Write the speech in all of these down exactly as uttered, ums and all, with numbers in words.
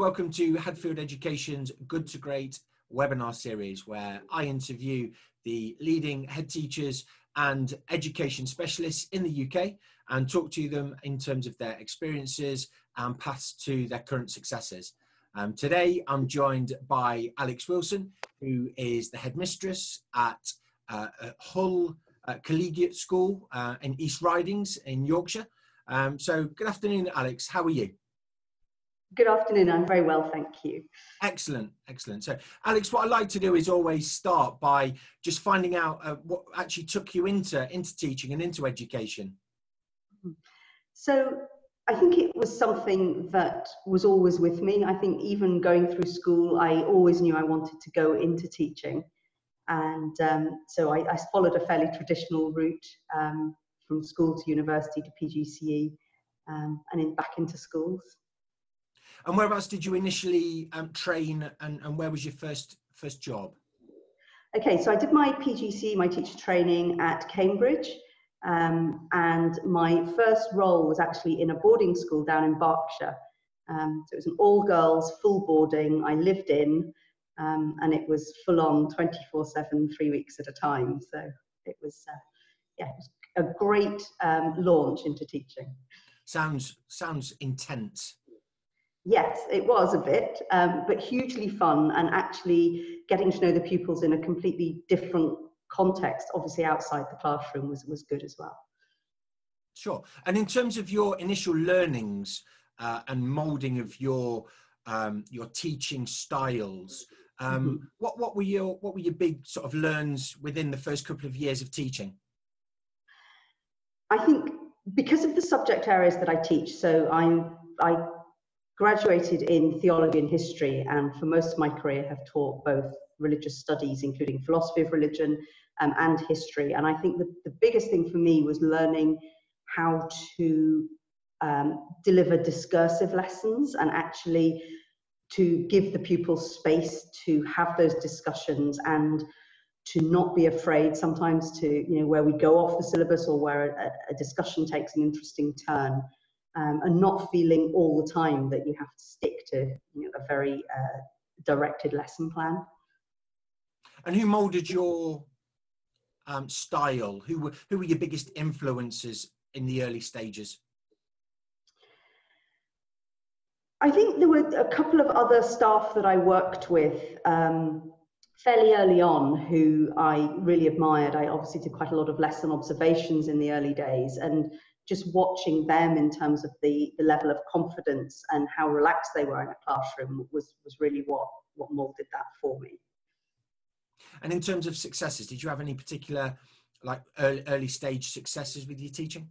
welcome to Hadfield Education's Good to Great webinar series, where I interview the leading head teachers and education specialists in the U K and talk to them in terms of their experiences and paths to their current successes. Um, today, I'm joined by Alex Wilson, who is the headmistress at uh, Hull uh, Collegiate School uh, in East Ridings in Yorkshire. Um, so good afternoon, Alex. How are you? Good afternoon. I'm very well, thank you. Excellent, excellent. So, Alex, what I like to do is always start by just finding out uh, what actually took you into, into teaching and into education. So, I think it was something that was always with me. I think even going through school, I always knew I wanted to go into teaching. And um, so I, I followed a fairly traditional route um, from school to university to P G C E um, and in, back into schools. And whereabouts did you initially um, train, and, and where was your first first job? Okay, so I did my P G C E, my teacher training at Cambridge, um, and my first role was actually in a boarding school down in Berkshire. Um, so it was an all-girls, full boarding. I lived in, um, and it was full-on twenty-four seven, three weeks at a time. So it was, uh, yeah, it was a great um, launch into teaching. Sounds sounds intense. Yes, it was a bit, um, but hugely fun, and actually getting to know the pupils in a completely different context, obviously outside the classroom, was, was good as well. Sure. And in terms of your initial learnings uh, and moulding of your um, your teaching styles, um, Mm-hmm. what what were your what were your big sort of learns within the first couple of years of teaching? I think because of the subject areas that I teach, so I I. graduated in theology and history, and for most of my career have taught both religious studies, including philosophy of religion um, and history. And I think that the biggest thing for me was learning how to um, deliver discursive lessons and actually to give the pupils space to have those discussions and to not be afraid sometimes to, you know, where we go off the syllabus or where a, a discussion takes an interesting turn. Um, and not feeling all the time that you have to stick to, you know, a very uh, directed lesson plan. And who moulded your um, style? Who were who were your biggest influences in the early stages? I think there were a couple of other staff that I worked with um, fairly early on who I really admired. I obviously did quite a lot of lesson observations in the early days, and just watching them in terms of the, the level of confidence and how relaxed they were in a classroom was, was really what, what moulded that for me. And in terms of successes, did you have any particular like early, early stage successes with your teaching?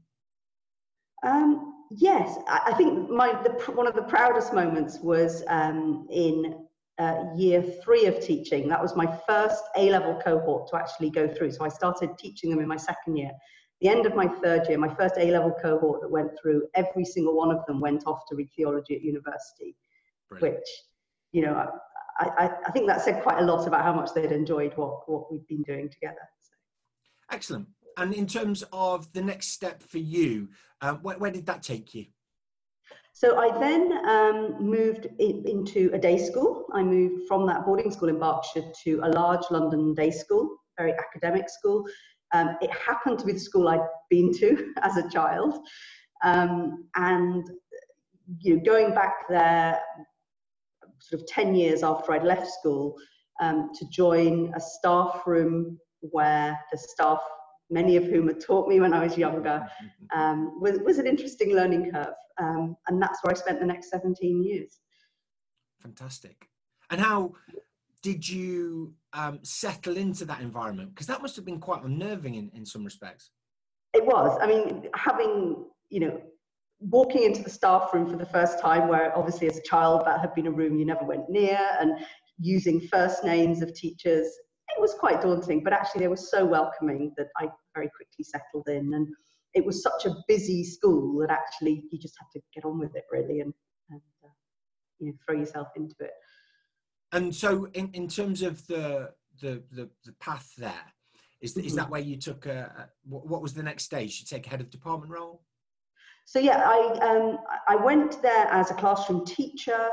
Um, yes, I, I think my the, one of the proudest moments was um, in uh, year three of teaching. That was my first A-level cohort to actually go through. So I started teaching them in my second year. The end of my third year, my first A-level cohort that went through, every single one of them went off to read theology at university. Brilliant. Which, you know, I, I, I think that said quite a lot about how much they'd enjoyed what, what we'd been doing together. So. Excellent. And in terms of the next step for you, uh, where, where did that take you? So I then um, moved in, into a day school. I moved from that boarding school in Berkshire to a large London day school, very academic school. Um, it happened to be the school I'd been to as a child. Um, and you know, going back there sort of ten years after I'd left school um, to join a staff room where the staff, many of whom had taught me when I was younger, um, was, was an interesting learning curve. Um, and that's where I spent the next seventeen years. Fantastic. And how did you um, settle into that environment? Because that must have been quite unnerving in, in some respects. It was. I mean, having, you know, walking into the staff room for the first time, where obviously as a child that had been a room you never went near, and using first names of teachers, it was quite daunting, but actually they were so welcoming that I very quickly settled in. And it was such a busy school that actually you just had to get on with it really and, and uh, you know, throw yourself into it. And so in, in terms of the, the, the, the path there, is, mm-hmm. is that where you took, a, what, what was the next stage? You take a head of department role? So yeah, I, um, I went there as a classroom teacher.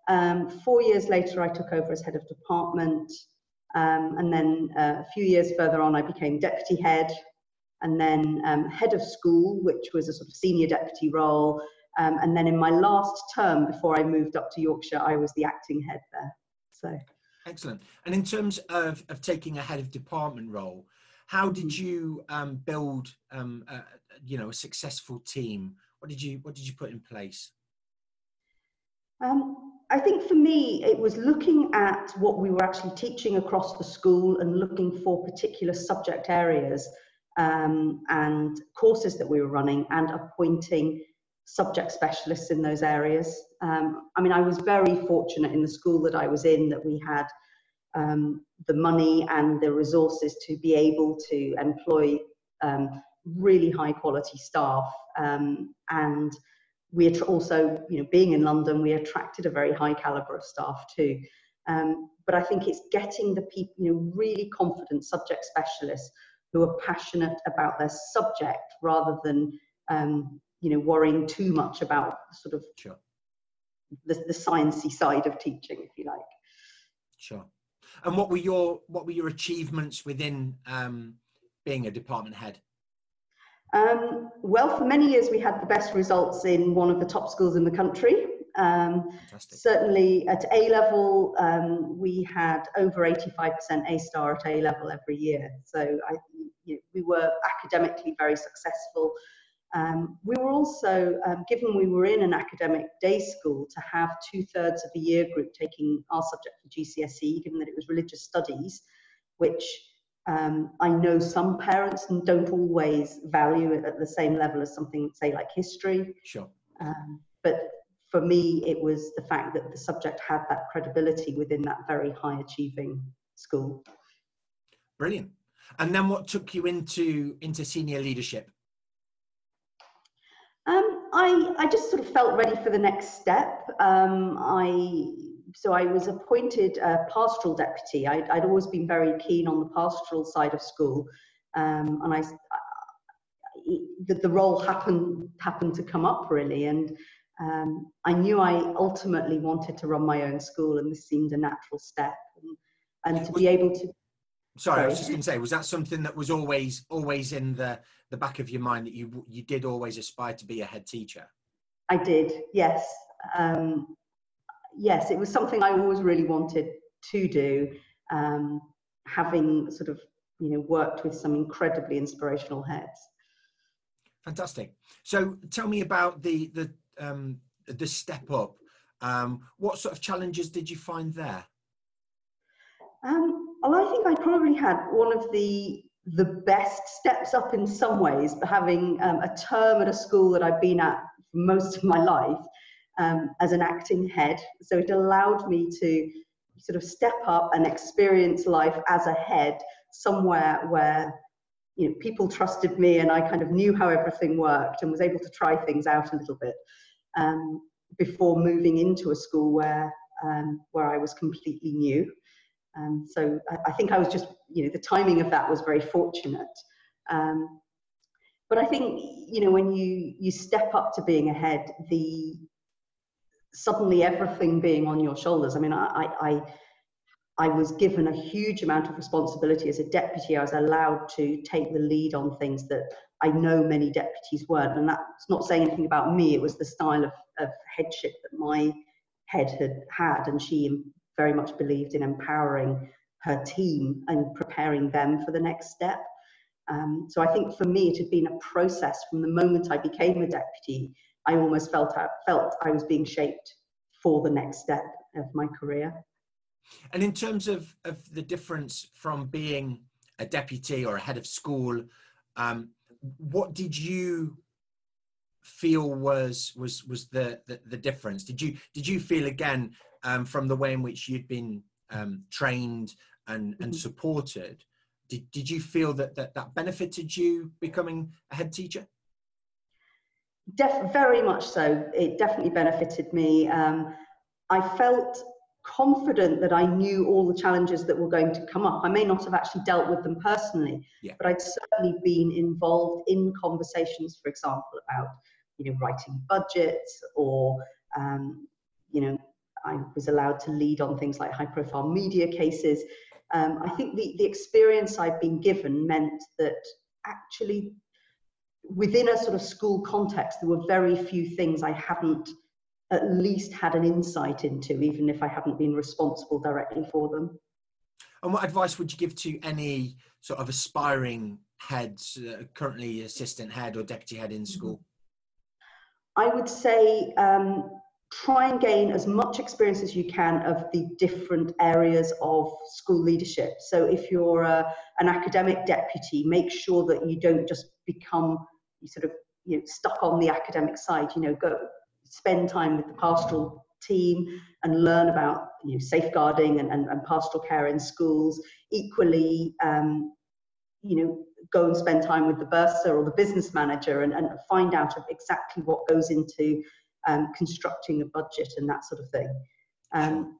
Um, four years later, I took over as head of department. Um, and then uh, a few years further on, I became deputy head, and then um, head of school, which was a sort of senior deputy role. Um, and then in my last term, before I moved up to Yorkshire, I was the acting head there. So, excellent. And in terms of, of taking a head of department role, how did you um, build, um, a, you know, a successful team? What did you What did you put in place? Um, I think for me, it was looking at what we were actually teaching across the school and looking for particular subject areas um, and courses that we were running and appointing subject specialists in those areas. Um, I mean, I was very fortunate in the school that I was in that we had um, the money and the resources to be able to employ um, really high quality staff. Um, and we also, you know, being in London, we attracted a very high caliber of staff too. Um, but I think it's getting the people, you know, really confident subject specialists who are passionate about their subject rather than, um, you know, worrying too much about sort of sure. the, the sciencey side of teaching, if you like. Sure. And what were your what were your achievements within um, being a department head? Um, well, for many years we had the best results in one of the top schools in the country. Um, Fantastic. Certainly at A level, um, we had over eighty-five percent A star at A level every year. So I, you know, we were academically very successful. Um, we were also, um, given we were in an academic day school, to have two thirds of the year group taking our subject for G C S E, given that it was religious studies, which Um, I know some parents don't always value it at the same level as something, say, like history. Sure. Um, but for me, it was the fact that the subject had that credibility within that very high achieving school. Brilliant. And then what took you into, into senior leadership? Um, I, I just sort of felt ready for the next step. Um, I So I was appointed a pastoral deputy. I'd, I'd always been very keen on the pastoral side of school, um, and I, the, the role happened happened to come up really, and um, I knew I ultimately wanted to run my own school, and this seemed a natural step, and, and to be able to. Sorry, sorry, I was just going to say, was that something that was always always in the the back of your mind, that you you did always aspire to be a head teacher? I did, yes. Um, Yes, it was something I always really wanted to do, um, having sort of, you know, worked with some incredibly inspirational heads. Fantastic. So tell me about the the um, the step up. Um, what sort of challenges did you find there? Um, well, I think I probably had one of the the best steps up in some ways, but having um, a term at a school that I've been at for most of my life. Um, as an acting head, so it allowed me to sort of step up and experience life as a head somewhere where, you know, people trusted me and I kind of knew how everything worked and was able to try things out a little bit um, before moving into a school where um, where I was completely new. Um, so I, I think I was just, you know, the timing of that was very fortunate. Um, but I think, you know, when you you step up to being a head, the suddenly everything being on your shoulders. I mean, I, I, I was given a huge amount of responsibility as a deputy. I was allowed to take the lead on things that I know many deputies weren't. And that's not saying anything about me. It was the style of, of headship that my head had had. And she very much believed in empowering her team and preparing them for the next step. Um, so I think for me, it had been a process from the moment I became a deputy. I almost felt I, felt I was being shaped for the next step of my career. And in terms of, of the difference from being a deputy or a head of school, um, what did you feel was was was the, the the difference? Did you did you feel again um, from the way in which you'd been um, trained and and Mm-hmm. supported? Did did you feel that that that benefited you becoming a head teacher? Def- very much so. It definitely benefited me. Um, I felt confident that I knew all the challenges that were going to come up. I may not have actually dealt with them personally, Yeah. but I'd certainly been involved in conversations, for example, about, you know, writing budgets or, um, you know, I was allowed to lead on things like high-profile media cases. Um, I think the, the experience I've been given meant that actually within a sort of school context, there were very few things I hadn't at least had an insight into, even if I hadn't been responsible directly for them. And what advice would you give to any sort of aspiring heads, uh, currently assistant head or deputy head in school? I would say um, try and gain as much experience as you can of the different areas of school leadership. So if you're a, an academic deputy, make sure that you don't just become you sort of you know, stuck on the academic side. You know, go spend time with the pastoral team and learn about you know, safeguarding and, and, and pastoral care in schools. Equally, um, you know, go and spend time with the bursar or the business manager and, and find out exactly what goes into um, constructing a budget and that sort of thing. Um,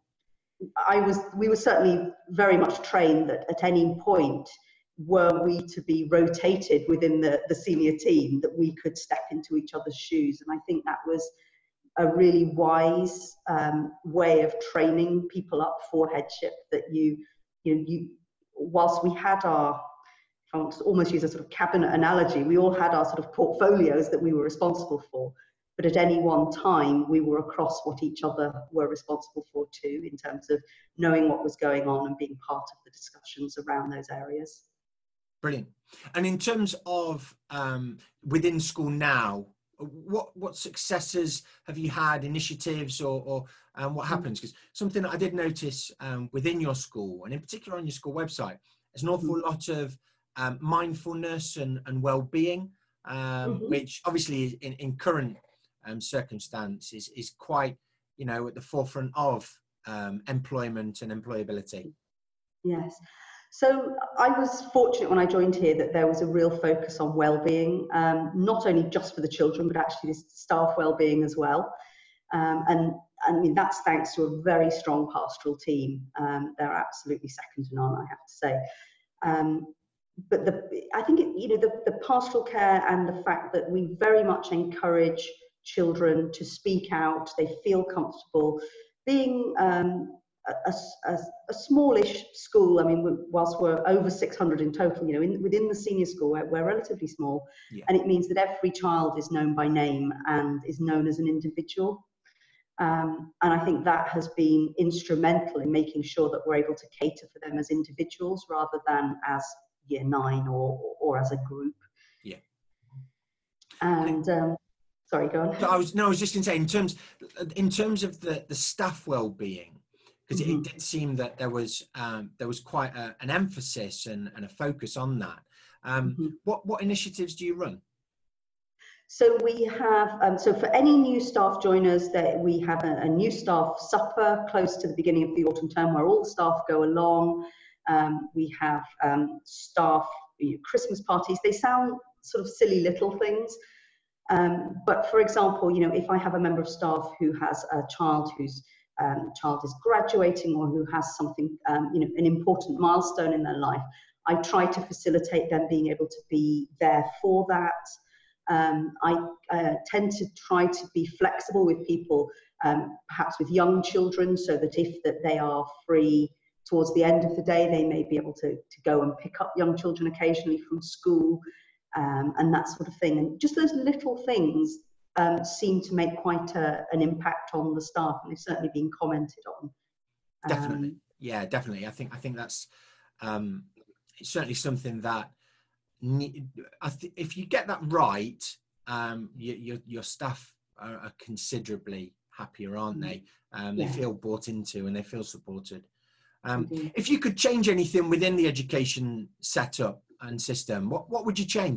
I was, we were certainly very much trained that at any point, were we to be rotated within the, the senior team, that we could step into each other's shoes. And I think that was a really wise um, way of training people up for headship, that you, you know, you, whilst we had our, I want to almost use a sort of cabinet analogy, we all had our sort of portfolios that we were responsible for, but at any one time we were across what each other were responsible for too, in terms of knowing what was going on and being part of the discussions around those areas. Brilliant. And in terms of um, within school now, what what successes have you had, initiatives, or, or um, what happens? Because something that I did notice um, within your school, and in particular on your school website, there's an awful mm-hmm. lot of um, mindfulness and, and well-being, um, mm-hmm. which obviously in, in current um, circumstances is quite, you know, at the forefront of um, employment and employability. Yes. So I was fortunate when I joined here that there was a real focus on well-being, um, not only just for the children, but actually the staff well-being as well. Um, and I mean, that's thanks to a very strong pastoral team. Um, they're absolutely second to none, I have to say. Um, but the, I think, it, you know, the, the pastoral care and the fact that we very much encourage children to speak out, they feel comfortable being um, A, a, a smallish school. I mean, whilst we're over six hundred in total, you know, in, within the senior school, we're, we're relatively small, yeah. And it means that every child is known by name and is known as an individual. Um, and I think that has been instrumental in making sure that we're able to cater for them as individuals rather than as year nine or, or as a group. Yeah. And um, sorry, go on. So I was no, I was just going to say in terms in terms of the the staff well-being. Because mm-hmm. it, it did seem that there was um, there was quite a, an emphasis and, and a focus on that. Um, mm-hmm. What what initiatives do you run? So we have um, so for any new staff joiners, that we have a, a new staff supper close to the beginning of the autumn term, where all the staff go along. Um, we have um, staff you know, Christmas parties. They sound sort of silly little things, um, but for example, you know, if I have a member of staff who has a child who's Um, child is graduating or who has something, um, you know, an important milestone in their life, I try to facilitate them being able to be there for that. Um, I uh, tend to try to be flexible with people, um, perhaps with young children, so that if that they are free towards the end of the day, they may be able to, to go and pick up young children occasionally from school, um, and that sort of thing. And just those little things Um, seem to make quite a, an impact on the staff, and they've certainly been commented on. Um, definitely, yeah, definitely. I think I think that's um, it's certainly something that need, I th if you get that right, um, you, your your staff are, are considerably happier, aren't they? Um, they yeah. feel bought into and they feel supported. Um, mm-hmm. If you could change anything within the education setup and system, what what would you change?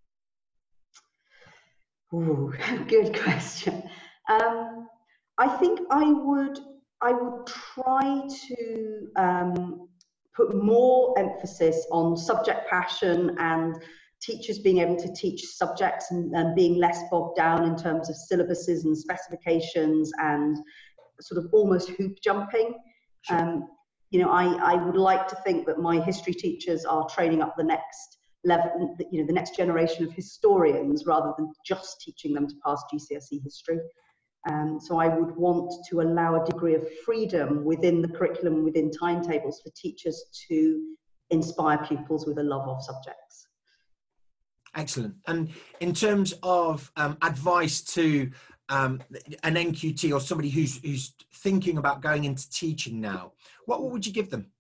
Ooh, good question. Um, I think I would I would try to um, put more emphasis on subject passion and teachers being able to teach subjects and, and being less bogged down in terms of syllabuses and specifications and sort of almost hoop jumping. Sure. Um, you know, I, I would like to think that my history teachers are training up the next level, you know, the next generation of historians rather than just teaching them to pass G C S E history. Um, so I would want to allow a degree of freedom within the curriculum, within timetables, for teachers to inspire pupils with a love of subjects. Excellent. And in terms of um, advice to um, an N Q T or somebody who's, who's thinking about going into teaching now, what, what would you give them?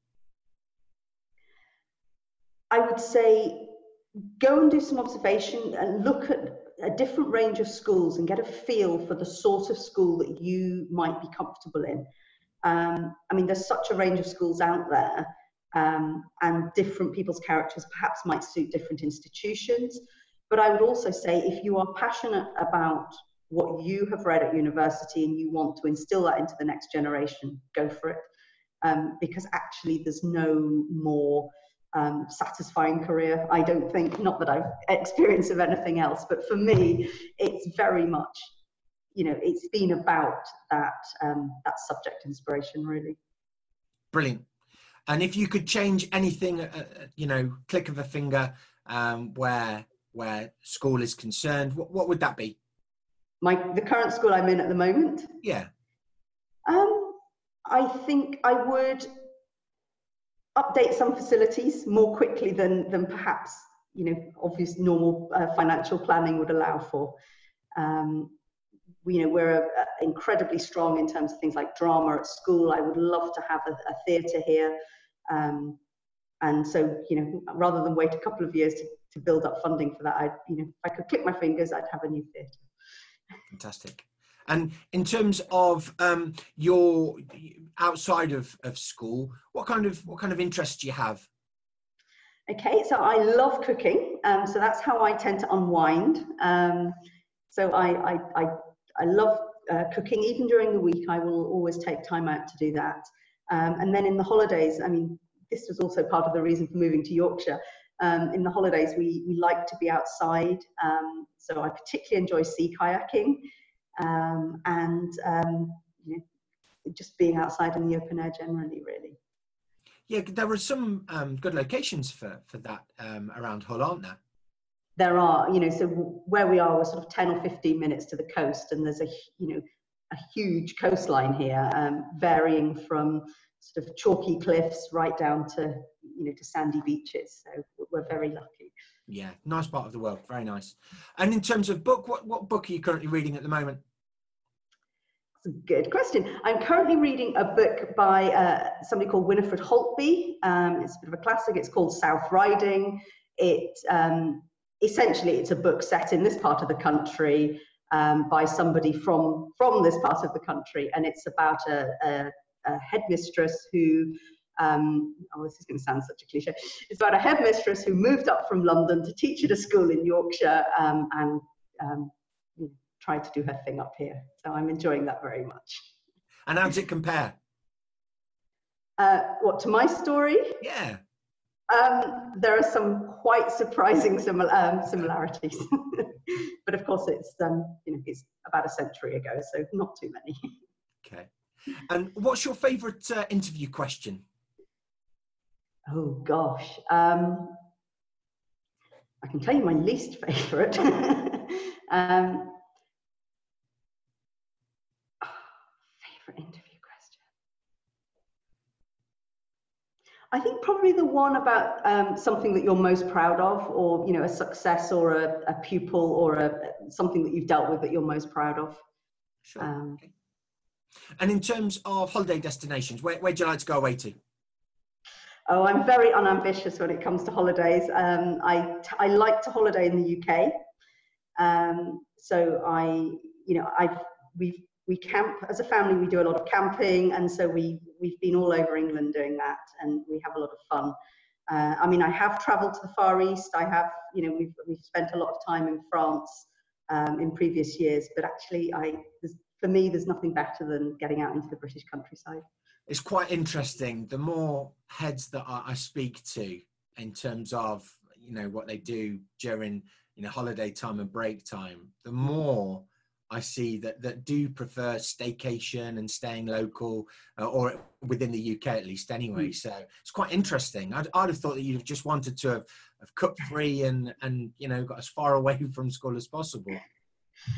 I would say go and do some observation and look at a different range of schools and get a feel for the sort of school that you might be comfortable in. Um, I mean, there's such a range of schools out there, um, and different people's characters perhaps might suit different institutions. But I would also say, if you are passionate about what you have read at university and you want to instill that into the next generation, go for it. Um, because actually there's no more Um, satisfying career, I don't think, not that I've experienced of anything else, but for me, it's very much, you know, it's been about that, um, that subject inspiration, really. Brilliant. And if you could change anything, uh, you know, click of a finger, um, where, where school is concerned, what, what would that be? My, the current school I'm in at the moment? Yeah. Um, I think I would update some facilities more quickly than, than perhaps, you know, obvious normal uh, financial planning would allow for. Um, we, you know, we're uh, incredibly strong in terms of things like drama at school. I would love to have a, a theatre here. Um, and so, you know, rather than wait a couple of years to, to build up funding for that, I, you know, if I could click my fingers, I'd have a new theatre. Fantastic. And in terms of um, your outside of, of school, what kind of what kind of interests do you have? Okay, so I love cooking, um, so that's how I tend to unwind. Um, so I I I, I love uh, cooking. Even during the week, I will always take time out to do that. Um, and then in the holidays, I mean, this was also part of the reason for moving to Yorkshire. Um, in the holidays, we we like to be outside. Um, so I particularly enjoy sea kayaking. Um, and um, you know, just being outside in the open air generally, really. Yeah, there are some um, good locations for, for that um, around Hull, aren't there? There are, you know, so where we are, we're sort of ten or fifteen minutes to the coast, and there's a, you know, a huge coastline here, um, varying from sort of chalky cliffs right down to, you know, to sandy beaches. So we're very lucky. Yeah, nice part of the world, very nice. And in terms of book, what, what book are you currently reading at the moment? That's a good question. I'm currently reading a book by uh, somebody called Winifred Holtby. Um, it's a bit of a classic. It's called South Riding. It um, essentially, it's a book set in this part of the country um, by somebody from, from this part of the country. And it's about a, a, a headmistress who Um, oh, this is going to sound such a cliche. It's about a headmistress who moved up from London to teach at a school in Yorkshire, um, and um, you know, tried to do her thing up here. So I'm enjoying that very much. And how does it compare? Uh, what, to my story? Yeah. Um, there are some quite surprising simil um, similarities, but of course it's um, you know, it's about a century ago, so not too many. Okay. And what's your favourite uh, interview question? Oh gosh, um, I can tell you my least favourite. um, favourite interview question. I think probably the one about um, something that you're most proud of, or you know, a success, or a, a pupil, or a, something that you've dealt with that you're most proud of. Sure. Um, okay. And in terms of holiday destinations, where where do you like to go away to? Oh, I'm very unambitious when it comes to holidays. Um, I, I like to holiday in the U K. Um, so I, you know, I've, we've, we camp as a family, we do a lot of camping. And so we, we've been all over England doing that, and we have a lot of fun. Uh, I mean, I have traveled to the Far East. I have, you know, we've, we've spent a lot of time in France um, in previous years, but actually I, for me, there's nothing better than getting out into the British countryside. It's quite interesting. The more heads that I, I speak to in terms of, you know, what they do during, you know, holiday time and break time, the more I see that, that do prefer staycation and staying local, uh, or within the U K at least anyway. Mm. So it's quite interesting. I'd, I'd have thought that you'd have just wanted to have, have cut free and, and, you know, got as far away from school as possible.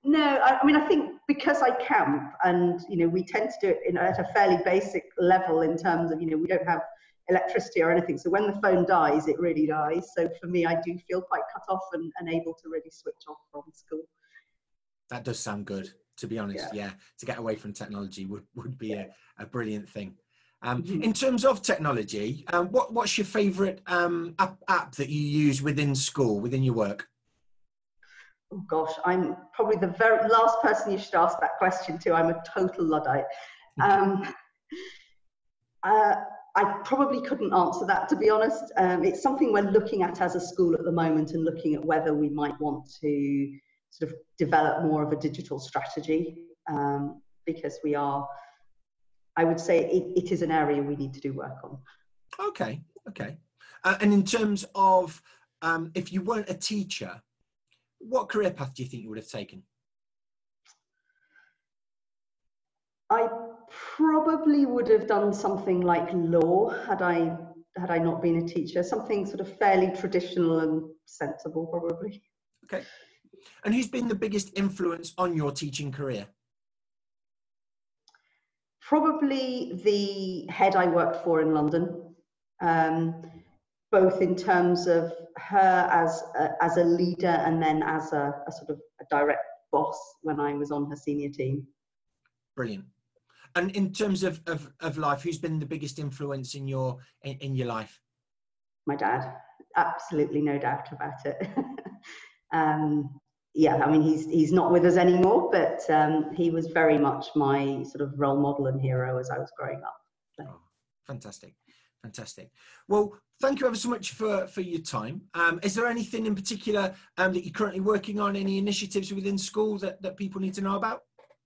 No, I, I mean, I think because I camp and, you know, we tend to do it in, at a fairly basic level in terms of, you know, we don't have electricity or anything. So when the phone dies, it really dies. So for me, I do feel quite cut off and unable to really switch off from school. That does sound good, to be honest. Yeah, yeah. To get away from technology would, would be yeah. a, a brilliant thing. Um, mm-hmm. In terms of technology, um, what, what's your favourite um, app, app that you use within school, within your work? Oh gosh, I'm probably the very last person you should ask that question to. I'm a total Luddite. Um, uh, I probably couldn't answer that, to be honest. Um, it's something we're looking at as a school at the moment and looking at whether we might want to sort of develop more of a digital strategy, um, because we are, I would say it, it is an area we need to do work on. Okay, okay. Uh, and in terms of, um, if you weren't a teacher, what career path do you think you would have taken? I probably would have done something like law had I had I not been a teacher. Something sort of fairly traditional and sensible, probably. Okay. And who's been the biggest influence on your teaching career? Probably the head I worked for in London. Um, both in terms of her as a, as a leader and then as a, a sort of a direct boss when I was on her senior team. Brilliant. And in terms of, of, of life, who's been the biggest influence in your in, in your life? My dad, absolutely no doubt about it. um, yeah, I mean, he's he's not with us anymore, but um, he was very much my sort of role model and hero as I was growing up. So. Oh, fantastic. Fantastic. Well, thank you ever so much for, for your time. Um, is there anything in particular um, that you're currently working on, any initiatives within school that, that people need to know about?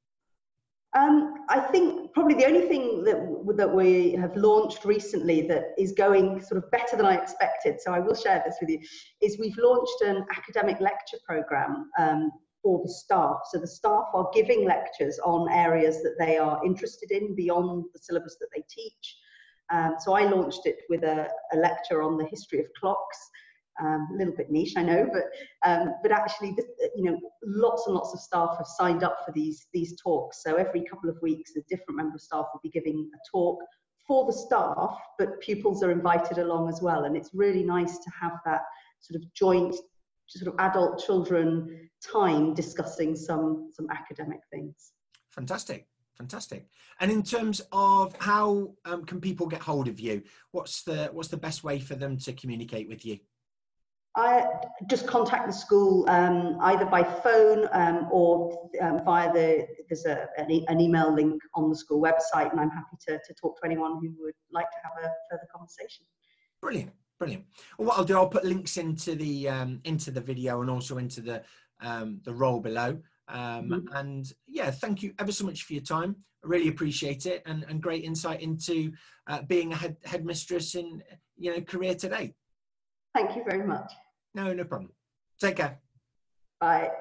Um, I think probably the only thing that, that we have launched recently that is going sort of better than I expected, so I will share this with you, is we've launched an academic lecture programme um, for the staff. So the staff are giving lectures on areas that they are interested in beyond the syllabus that they teach. Um, so I launched it with a, a lecture on the history of clocks, um, a little bit niche, I know, but um, but actually, you know, lots and lots of staff have signed up for these these talks. So every couple of weeks, a different member of staff will be giving a talk for the staff, but pupils are invited along as well. And it's really nice to have that sort of joint, sort of adult children time discussing some some academic things. Fantastic. Fantastic. And in terms of how um, can people get hold of you? What's the what's the best way for them to communicate with you? I just contact the school um, either by phone um, or um, via the there's a, an, e an email link on the school website, and I'm happy to, to talk to anyone who would like to have a further conversation. Brilliant, brilliant. Well, what I'll do, I'll put links into the um, into the video and also into the um, the role below. Um, mm-hmm. And yeah, thank you ever so much for your time. I really appreciate it, and, and great insight into uh, being a head, headmistress in, you know, career today. Thank you very much. No, no problem. Take care. Bye.